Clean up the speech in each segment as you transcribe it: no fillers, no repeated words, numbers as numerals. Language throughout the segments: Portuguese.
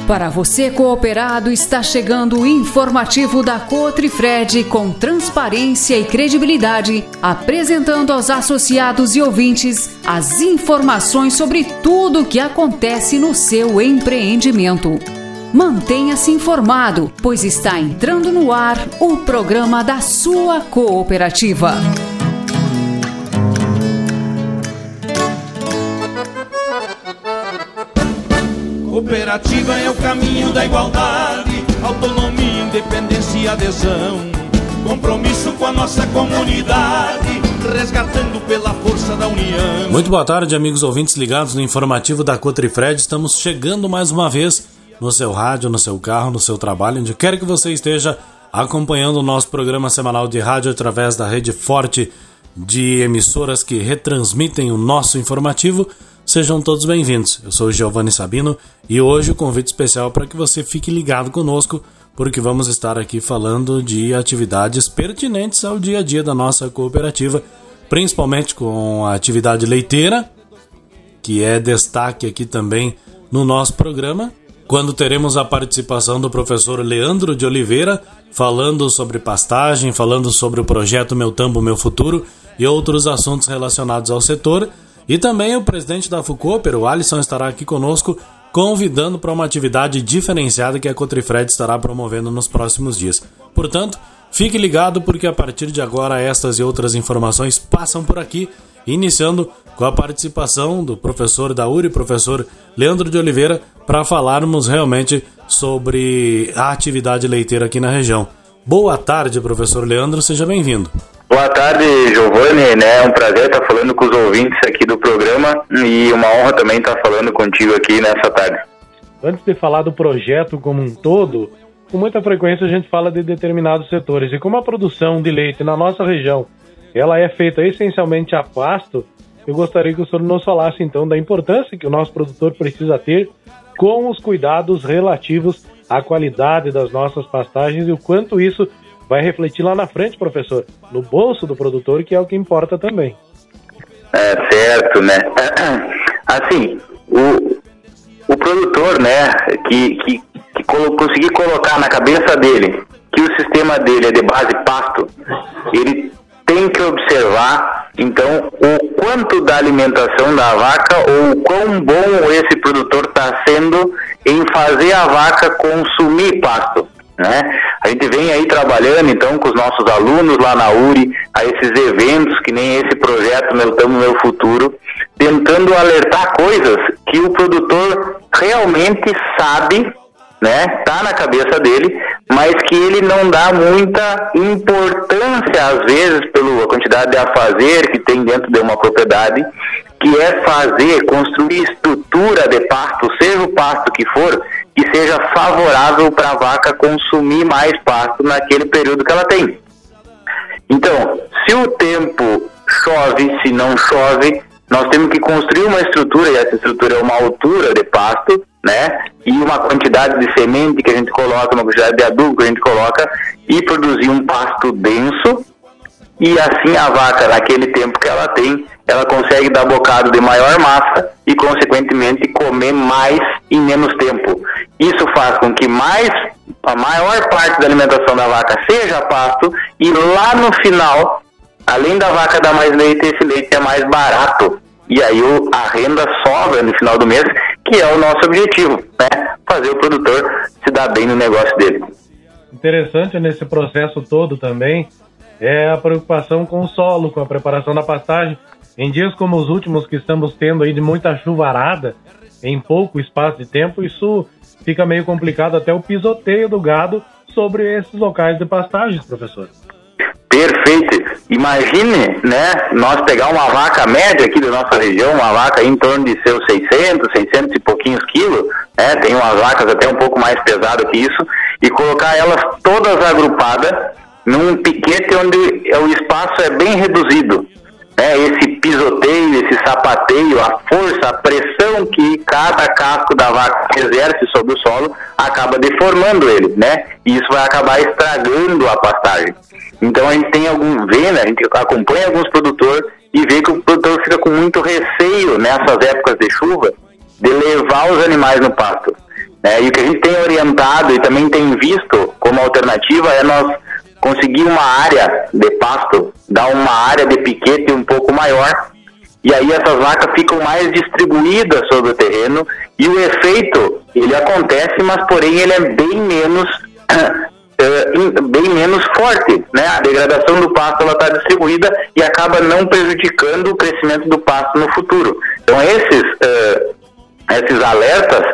Para você cooperado, está chegando o informativo da Cotrifred com transparência e credibilidade, apresentando aos associados e ouvintes as informações sobre tudo o que acontece no seu empreendimento. Mantenha-se informado, pois está entrando no ar o programa da sua cooperativa. Cooperativa é o caminho da igualdade, autonomia, independência e adesão. Compromisso com a nossa comunidade, resgatando pela força da união. Muito boa tarde, amigos ouvintes ligados no informativo da Cotrifred. Estamos chegando mais uma vez no seu rádio, no seu carro, no seu trabalho, onde quer que você esteja acompanhando o nosso programa semanal de rádio através da rede forte de emissoras que retransmitem o nosso informativo. Sejam todos bem-vindos. Eu sou o Giovanni Sabino e hoje o convite especial para que você fique ligado conosco, porque vamos estar aqui falando de atividades pertinentes ao dia a dia da nossa cooperativa, principalmente com a atividade leiteira, que é destaque aqui também no nosso programa, quando teremos a participação do professor Leandro de Oliveira, falando sobre pastagem, falando sobre o projeto Meu Tambo, Meu Futuro e outros assuntos relacionados ao setor. E também o presidente da FUCOOPER, o Alisson, estará aqui conosco, convidando para uma atividade diferenciada que a Cotrifred estará promovendo nos próximos dias. Portanto, fique ligado, porque a partir de agora estas e outras informações passam por aqui, iniciando com a participação do professor da URI, professor Leandro de Oliveira, para falarmos realmente sobre a atividade leiteira aqui na região. Boa tarde, professor Leandro, seja bem-vindo. Boa tarde, Giovanni, é um prazer estar falando com os ouvintes aqui do programa e uma honra também estar falando contigo aqui nessa tarde. Antes de falar do projeto como um todo, com muita frequência a gente fala de determinados setores, e como a produção de leite na nossa região ela é feita essencialmente a pasto, eu gostaria que o senhor nos falasse então da importância que o nosso produtor precisa ter com os cuidados relativos à qualidade das nossas pastagens e o quanto isso vai refletir lá na frente, professor, no bolso do produtor, que é o que importa também. É certo, né? Assim, o produtor, né, que conseguir colocar na cabeça dele que o sistema dele é de base pasto, ele tem que observar, então, o quanto da alimentação da vaca ou o quão bom esse produtor está sendo em fazer a vaca consumir pasto, né? A gente vem aí trabalhando então com os nossos alunos lá na URI, a esses eventos que nem esse projeto Meu Tambo, Meu Futuro, tentando alertar coisas que o produtor realmente sabe, né? Tá na cabeça dele, mas que ele não dá muita importância às vezes pela quantidade de afazer que tem dentro de uma propriedade, que é construir estrutura de pasto, seja o pasto que for, que seja favorável para a vaca consumir mais pasto naquele período que ela tem. Então, se o tempo chove, se não chove, nós temos que construir uma estrutura, e essa estrutura é uma altura de pasto, né? E uma quantidade de semente que a gente coloca, uma quantidade de adubo que a gente coloca, e produzir um pasto denso, e assim a vaca, naquele tempo que ela tem, ela consegue dar bocado de maior massa e, consequentemente, comer mais em menos tempo. Isso faz com que a maior parte da alimentação da vaca seja pasto, e lá no final, além da vaca dar mais leite, esse leite é mais barato. E aí a renda sobra no final do mês, que é o nosso objetivo, né? Fazer o produtor se dar bem no negócio dele. Interessante nesse processo todo também é a preocupação com o solo, com a preparação da pastagem. Em dias como os últimos que estamos tendo aí de muita chuvarada, em pouco espaço de tempo, isso fica meio complicado, até o pisoteio do gado sobre esses locais de pastagens, professor. Perfeito. Imagine, né, nós pegar uma vaca média aqui da nossa região, uma vaca em torno de seus 600 e pouquinhos quilos, né, tem umas vacas até um pouco mais pesadas que isso, e colocar elas todas agrupadas num piquete onde o espaço é bem reduzido. Esse pisoteio, esse sapateio, a força, a pressão que cada casco da vaca exerce sobre o solo acaba deformando ele, né? E isso vai acabar estragando a pastagem. Então a gente tem a gente acompanha alguns produtores e vê que o produtor fica com muito receio nessas épocas de chuva de levar os animais no pasto. né? E o que a gente tem orientado e também tem visto como alternativa é nós conseguir uma área de pasto, dar uma área de piquete um pouco maior, e aí essas vacas ficam mais distribuídas sobre o terreno, e o efeito, ele acontece, mas porém ele é bem menos forte, né? A degradação do pasto ela está distribuída e acaba não prejudicando o crescimento do pasto no futuro. Então esses alertas,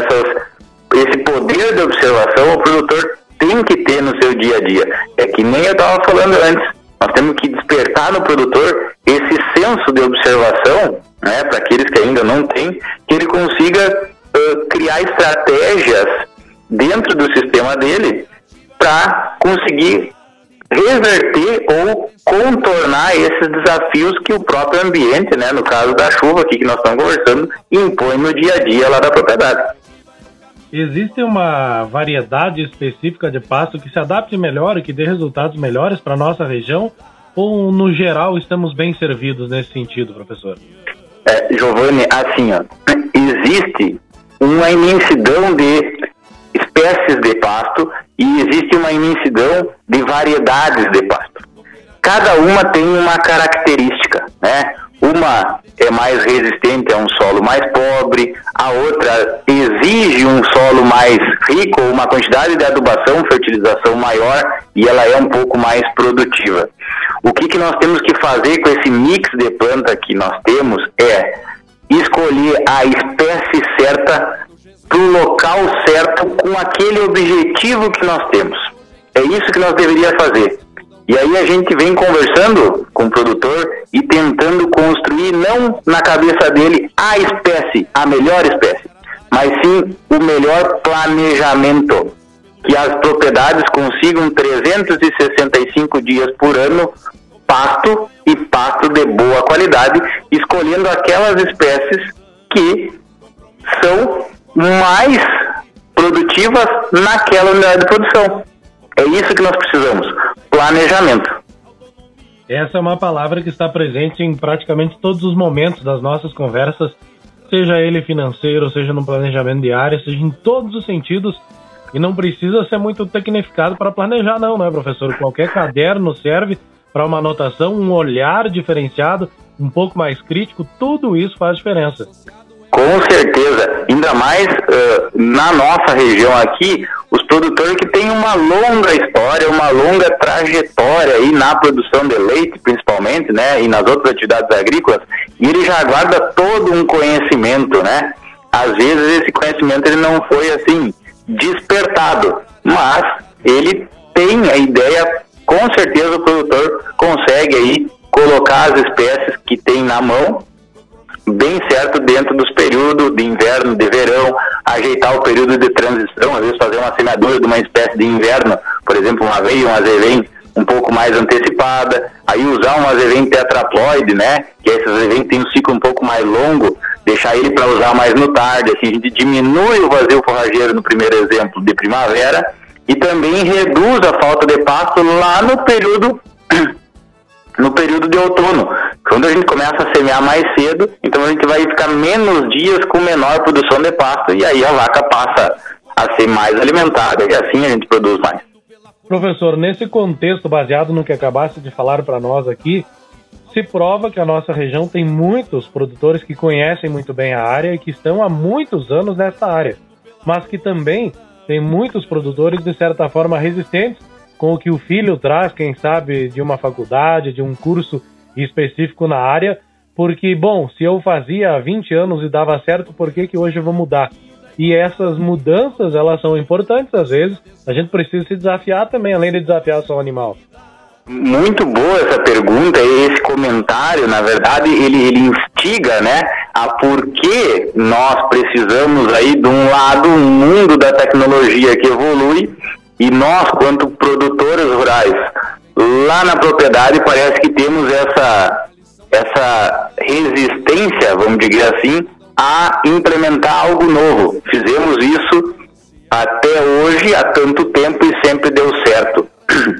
esse poder de observação, o produtor tem que ter no seu dia a dia. É que nem eu estava falando antes, nós temos que despertar no produtor esse senso de observação, né, para aqueles que ainda não têm, que ele consiga criar estratégias dentro do sistema dele para conseguir reverter ou contornar esses desafios que o próprio ambiente, né, no caso da chuva aqui que nós estamos conversando, impõe no dia a dia lá da propriedade. Existe uma variedade específica de pasto que se adapte melhor e que dê resultados melhores para a nossa região? Ou, no geral, estamos bem servidos nesse sentido, professor? Giovanni, assim, existe uma imensidão de espécies de pasto e existe uma imensidão de variedades de pasto. Cada uma tem uma característica, né? Uma é mais resistente a um solo mais pobre, a outra exige um solo mais rico, uma quantidade de adubação, fertilização maior, e ela é um pouco mais produtiva. O que nós temos que fazer com esse mix de planta que nós temos é escolher a espécie certa para o local certo com aquele objetivo que nós temos. É isso que nós deveríamos fazer. E aí a gente vem conversando com o produtor e tentando construir, não na cabeça dele a espécie, a melhor espécie, mas sim o melhor planejamento. Que as propriedades consigam 365 dias por ano pasto e pasto de boa qualidade, escolhendo aquelas espécies que são mais produtivas naquela unidade de produção. É isso que nós precisamos, planejamento. Essa é uma palavra que está presente em praticamente todos os momentos das nossas conversas, seja ele financeiro, seja no planejamento diário, seja em todos os sentidos, e não precisa ser muito tecnificado para planejar não, né, professor? Qualquer caderno serve para uma anotação, um olhar diferenciado, um pouco mais crítico, tudo isso faz diferença. Com certeza, ainda mais na nossa região aqui, os produtores que têm uma longa história, uma longa trajetória aí na produção de leite, principalmente, né, e nas outras atividades agrícolas, e ele já guarda todo um conhecimento, né? Às vezes esse conhecimento ele não foi assim despertado, mas ele tem a ideia, com certeza o produtor consegue aí colocar as espécies que tem na mão bem certo dentro dos períodos de inverno, de verão, ajeitar o período de transição, às vezes fazer uma semeadura de uma espécie de inverno, por exemplo, uma aveia, uma azevém um pouco mais antecipada, aí usar uma azevém tetraploide, né, que esses azevém tem um ciclo um pouco mais longo, deixar ele para usar mais no tarde, assim a gente diminui o vazio forrageiro no primeiro exemplo de primavera e também reduz a falta de pasto lá no período de outono. Quando a gente começa a semear mais cedo, então a gente vai ficar menos dias com menor produção de pasto e aí a vaca passa a ser mais alimentada e assim a gente produz mais. Professor, nesse contexto, baseado no que acabaste de falar para nós aqui, se prova que a nossa região tem muitos produtores que conhecem muito bem a área e que estão há muitos anos nessa área, mas que também tem muitos produtores, de certa forma, resistentes com o que o filho traz, quem sabe, de uma faculdade, de um curso específico na área, porque, bom, se eu fazia há 20 anos e dava certo, por que hoje eu vou mudar? E essas mudanças, elas são importantes, às vezes, a gente precisa se desafiar também, além de desafiar só o animal. Muito boa essa pergunta, esse comentário, na verdade, ele instiga, né, a por que nós precisamos aí, de um lado, um mundo da tecnologia que evolui, e nós, quanto produtores rurais, lá na propriedade, parece que temos essa resistência, vamos dizer assim, a implementar algo novo. Fizemos isso até hoje, há tanto tempo, e sempre deu certo.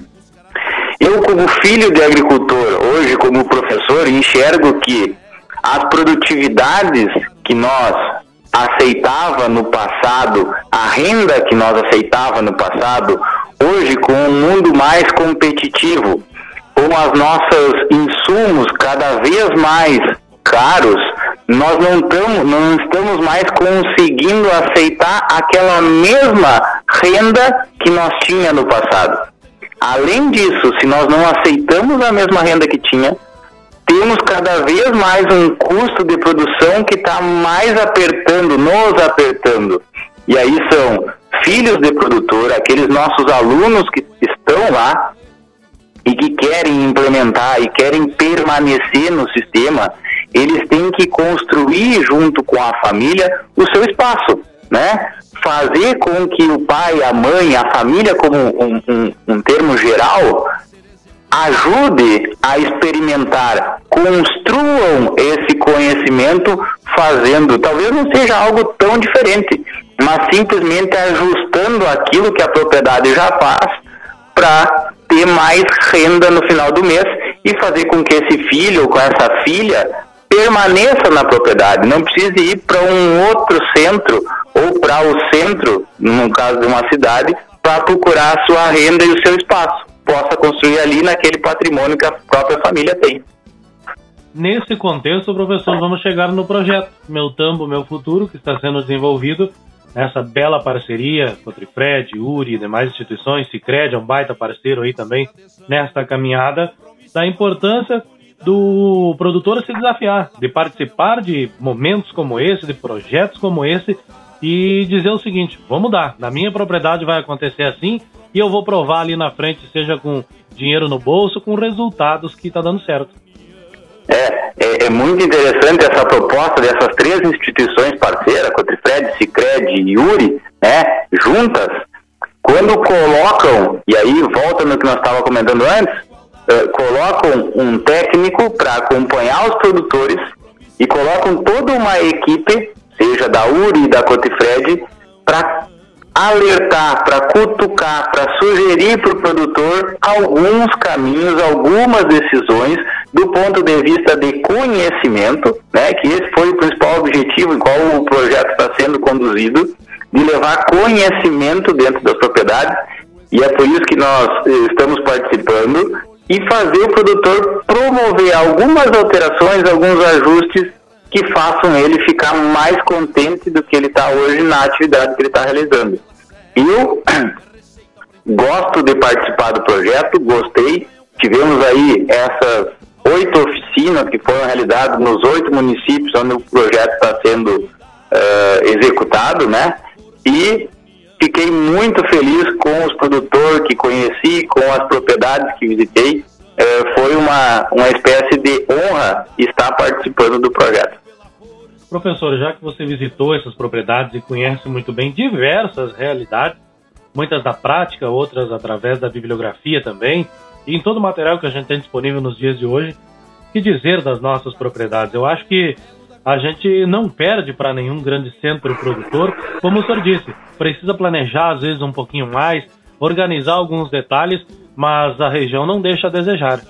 Eu, como filho de agricultor, hoje como professor, enxergo que as produtividades que nós aceitava no passado, a renda que nós aceitava no passado, hoje com um mundo mais competitivo, com os nossos insumos cada vez mais caros, nós não estamos mais conseguindo aceitar aquela mesma renda que nós tinha no passado. Além disso, se nós não aceitamos a mesma renda que tinha, temos cada vez mais um custo de produção que está mais nos apertando. E aí são filhos de produtor, aqueles nossos alunos que estão lá e que querem implementar e querem permanecer no sistema, eles têm que construir junto com a família o seu espaço, né? Fazer com que o pai, a mãe, a família, como um termo geral, ajude a experimentar, construam esse conhecimento fazendo, talvez não seja algo tão diferente, mas simplesmente ajustando aquilo que a propriedade já faz para ter mais renda no final do mês e fazer com que esse filho ou com essa filha permaneça na propriedade, não precise ir para um outro centro ou para o centro, no caso de uma cidade, para procurar a sua renda e o seu espaço. Possa construir ali naquele patrimônio que a própria família tem. Nesse contexto, professor, vamos chegar no projeto Meu Tambo, Meu Futuro, que está sendo desenvolvido nessa bela parceria Cotrifred, URI e demais instituições. Sicredi é um baita parceiro aí também nesta caminhada, da importância do produtor se desafiar, de participar de momentos como esse, de projetos como esse, e dizer o seguinte: vou mudar, na minha propriedade vai acontecer assim, e eu vou provar ali na frente, seja com dinheiro no bolso, com resultados que está dando certo. É muito interessante essa proposta dessas três instituições parceiras, Cotrifred, Sicredi e URI, né, juntas, quando colocam, e aí volta no que nós estávamos comentando antes, colocam um técnico para acompanhar os produtores e colocam toda uma equipe, seja da URI e da Cotrifred, para alertar, para cutucar, para sugerir para o produtor alguns caminhos, algumas decisões do ponto de vista de conhecimento, né, que esse foi o principal objetivo em qual o projeto está sendo conduzido, de levar conhecimento dentro das propriedades, e é por isso que nós estamos participando, e fazer o produtor promover algumas alterações, alguns ajustes que façam ele ficar mais contente do que ele está hoje na atividade que ele está realizando. Eu gosto de participar do projeto, gostei. Tivemos aí essas 8 oficinas que foram realizadas nos 8 municípios onde o projeto está sendo executado, né? E fiquei muito feliz com os produtores que conheci, com as propriedades que visitei. Foi uma espécie de honra estar participando do projeto. Professor, já que você visitou essas propriedades e conhece muito bem diversas realidades, muitas da prática, outras através da bibliografia também, e em todo o material que a gente tem disponível nos dias de hoje, que dizer das nossas propriedades? Eu acho que a gente não perde para nenhum grande centro produtor, como o senhor disse, precisa planejar às vezes um pouquinho mais, organizar alguns detalhes, mas a região não deixa a desejar.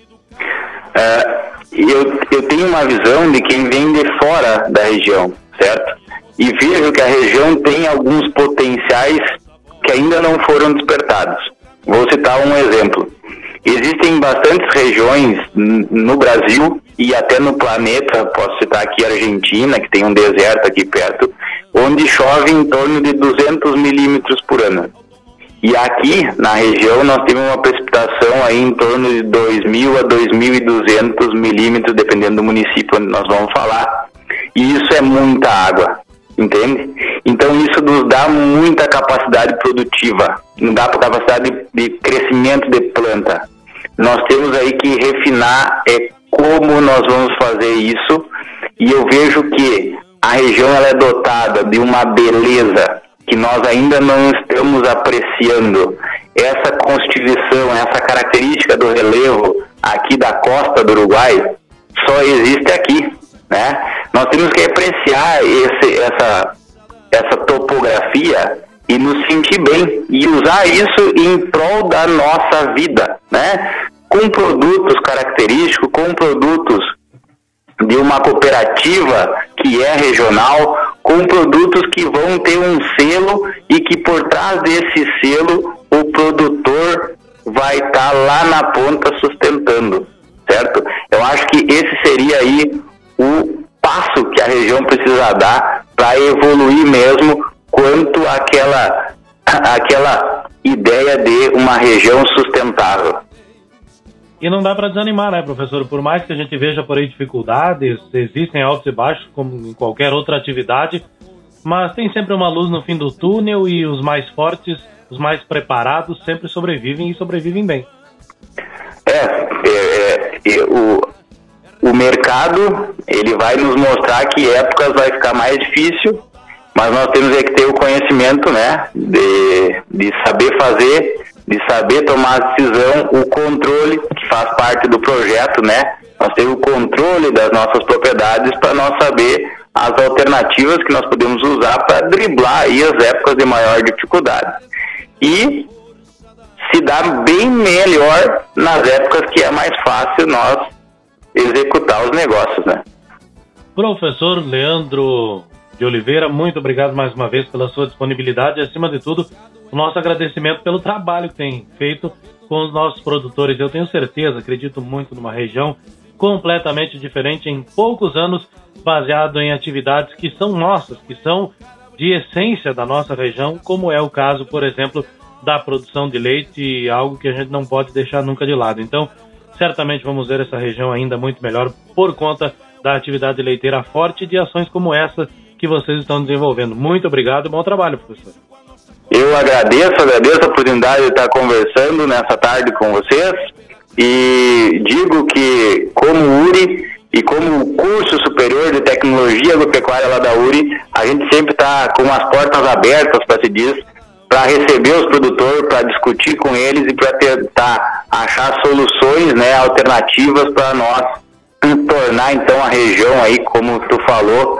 Eu tenho uma visão de quem vem de fora da região, certo? E vejo que a região tem alguns potenciais que ainda não foram despertados. Vou citar um exemplo. Existem bastantes regiões no Brasil e até no planeta, posso citar aqui a Argentina, que tem um deserto aqui perto, onde chove em torno de 200 milímetros por ano. E aqui, na região, nós temos uma precipitação aí em torno de 2.000 a 2.200 milímetros, dependendo do município onde nós vamos falar. E isso é muita água, entende? Então isso nos dá muita capacidade produtiva, nos dá capacidade de crescimento de planta. Nós temos aí que refinar como nós vamos fazer isso, e eu vejo que a região ela é dotada de uma beleza que nós ainda não estamos apreciando. Essa constituição, essa característica do relevo aqui da costa do Uruguai só existe aqui, né? Nós temos que apreciar essa topografia e nos sentir bem e usar isso em prol da nossa vida, né? Com produtos característicos, com produtos de uma cooperativa que que é regional, com produtos que vão ter um selo e que por trás desse selo o produtor vai estar lá na ponta sustentando, certo? Eu acho que esse seria aí o passo que a região precisa dar para evoluir mesmo quanto àquela ideia de uma região sustentável. E não dá para desanimar, né, professor? Por mais que a gente veja por aí dificuldades, existem altos e baixos, como em qualquer outra atividade, mas tem sempre uma luz no fim do túnel e os mais fortes, os mais preparados sempre sobrevivem e sobrevivem bem. O mercado, ele vai nos mostrar que épocas vai ficar mais difícil, mas nós temos que ter o conhecimento, né, de saber fazer, de saber tomar a decisão, o controle, que faz parte do projeto, né? Nós temos o controle das nossas propriedades para nós saber as alternativas que nós podemos usar para driblar aí as épocas de maior dificuldade. E se dá bem melhor nas épocas que é mais fácil nós executar os negócios, né? Professor Leandro de Oliveira, muito obrigado mais uma vez pela sua disponibilidade e, acima de tudo, o nosso agradecimento pelo trabalho que tem feito com os nossos produtores. Eu tenho certeza, acredito muito numa região completamente diferente em poucos anos, baseado em atividades que são nossas, que são de essência da nossa região, como é o caso, por exemplo, da produção de leite, algo que a gente não pode deixar nunca de lado. Então, certamente vamos ver essa região ainda muito melhor por conta da atividade leiteira forte e de ações como essa que vocês estão desenvolvendo. Muito obrigado e bom trabalho, professor. Eu agradeço a oportunidade de estar conversando nessa tarde com vocês e digo que, como URI e como curso superior de tecnologia agropecuária lá da URI, a gente sempre está com as portas abertas, para se diz, para receber os produtores, para discutir com eles e para tentar achar soluções, né, alternativas para nós tornar então a região aí, como tu falou,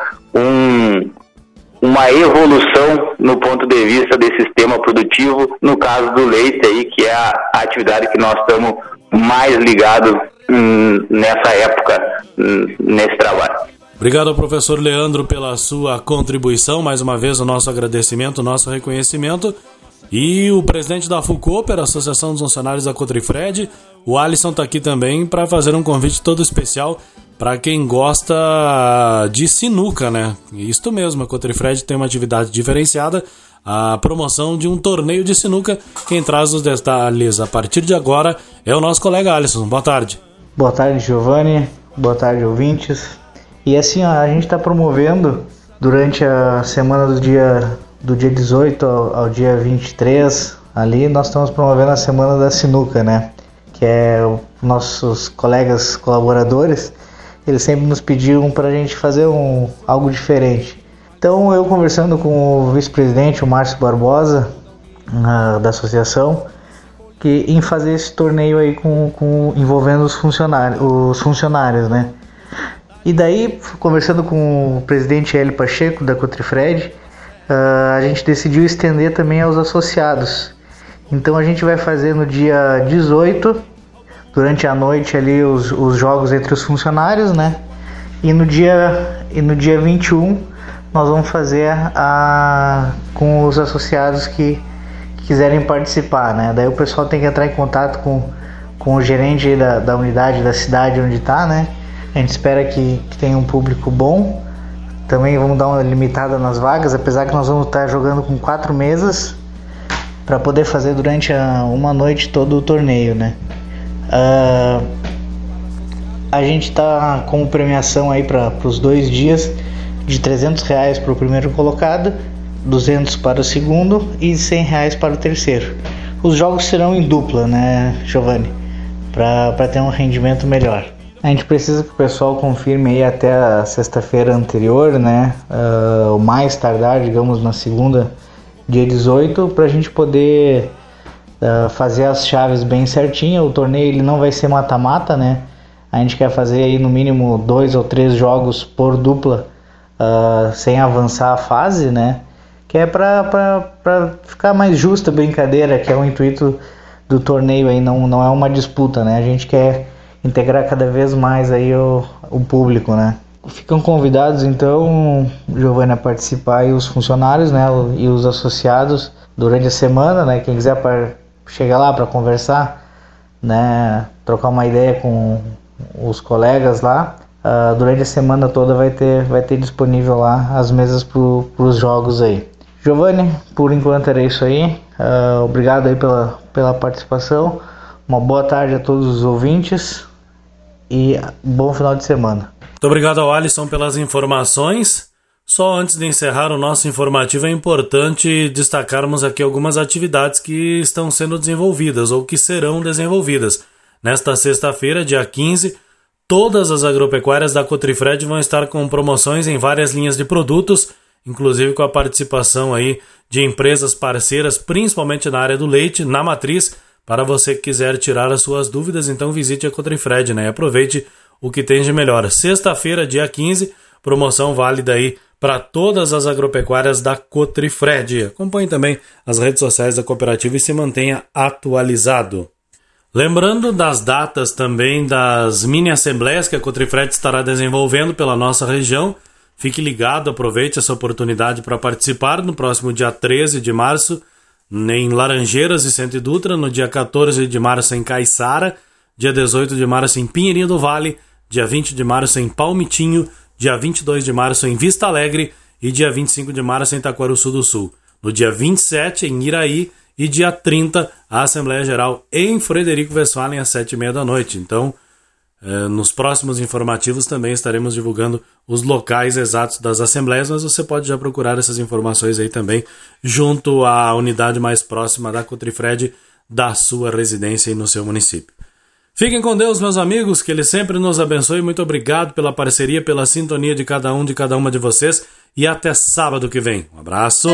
uma evolução no ponto de vista desse sistema produtivo, no caso do leite aí, que é a atividade que nós estamos mais ligados nessa época, nesse trabalho. Obrigado ao professor Leandro pela sua contribuição, mais uma vez o nosso agradecimento, o nosso reconhecimento. E o presidente da FUCOPER, Associação dos Funcionários da Cotrifred, o Alisson está aqui também para fazer um convite todo especial para quem gosta de sinuca, né? Isto mesmo, a Cotrifred tem uma atividade diferenciada, a promoção de um torneio de sinuca. Quem traz os detalhes a partir de agora é o nosso colega Alisson. Boa tarde. Boa tarde, Giovanni. Boa tarde, ouvintes. E assim, a gente está promovendo durante a semana do dia 18 ao dia 23, ali nós estamos promovendo a Semana da Sinuca, né? Que é nossos colegas colaboradores, eles sempre nos pediam para a gente fazer algo diferente. Então eu conversando com o vice-presidente, o Márcio Barbosa, da associação, que em fazer esse torneio aí envolvendo os funcionários, né? E daí, conversando com o presidente Hélio Pacheco, da Cotrifred, a gente decidiu estender também aos associados. Então a gente vai fazer no dia 18, durante a noite ali, os jogos entre os funcionários, né? E no dia 21 nós vamos fazer com os associados que quiserem participar, né? Daí o pessoal tem que entrar em contato com o gerente da unidade da cidade onde está, né? A gente espera que tenha um público bom. Também vamos dar uma limitada nas vagas, apesar que nós vamos estar jogando com 4 mesas para poder fazer durante uma noite todo o torneio, né? A gente está com premiação aí para os 2 dias de R$300 para o primeiro colocado, 200 para o segundo e R$100 para o terceiro. Os jogos serão em dupla, né, Giovanni? Para ter um rendimento melhor. A gente precisa que o pessoal confirme aí até a sexta-feira anterior, né? O mais tardar, digamos, na segunda, dia 18, para a gente poder fazer as chaves bem certinho. O torneio ele não vai ser mata-mata, né? A gente quer fazer aí no mínimo 2 ou 3 jogos por dupla, sem avançar a fase, né? Que é para ficar mais justa a brincadeira, que é o intuito do torneio aí, não é uma disputa, né? A gente quer integrar cada vez mais aí o público, né? ficam convidados então, Giovanni, a participar, e os funcionários, né, e os associados durante a semana, né, quem quiser chegar lá para conversar, né, trocar uma ideia com os colegas lá, durante a semana toda vai ter disponível lá as mesas para os jogos aí. Giovanni, por enquanto era isso aí. Obrigado aí pela participação. Uma boa tarde a todos os ouvintes e bom final de semana. Muito obrigado ao Alisson pelas informações. Só antes de encerrar o nosso informativo, é importante destacarmos aqui algumas atividades que estão sendo desenvolvidas ou que serão desenvolvidas. Nesta sexta-feira, dia 15, todas as agropecuárias da Cotrifred vão estar com promoções em várias linhas de produtos, inclusive com a participação aí de empresas parceiras, principalmente na área do leite, na matriz. Para você que quiser tirar as suas dúvidas, então visite a Cotrifred, né? E aproveite o que tem de melhor. Sexta-feira, dia 15, promoção válida aí para todas as agropecuárias da Cotrifred. Acompanhe também as redes sociais da cooperativa e se mantenha atualizado. Lembrando das datas também das mini-assembleias que a Cotrifred estará desenvolvendo pela nossa região, fique ligado, aproveite essa oportunidade para participar no próximo dia 13 de março, em Laranjeiras e Centro Dutra, no dia 14 de março em Caiçara, dia 18 de março em Pinheirinho do Vale, dia 20 de março em Palmitinho, dia 22 de março em Vista Alegre e dia 25 de março em Taquaruçu do Sul. No dia 27 em Iraí e dia 30 a Assembleia Geral em Frederico Westphalen às 7h30 da noite. Então, nos próximos informativos também estaremos divulgando os locais exatos das assembleias, mas você pode já procurar essas informações aí também junto à unidade mais próxima da Cotrifred da sua residência e no seu município. Fiquem com Deus, meus amigos, que Ele sempre nos abençoe. Muito obrigado pela parceria, pela sintonia de cada uma de vocês e até sábado que vem. Um abraço.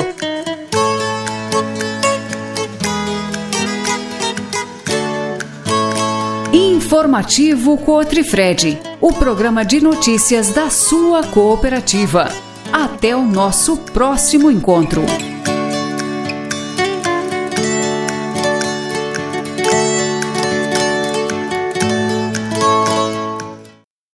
Informativo Cotrifred, o programa de notícias da sua cooperativa. Até o nosso próximo encontro.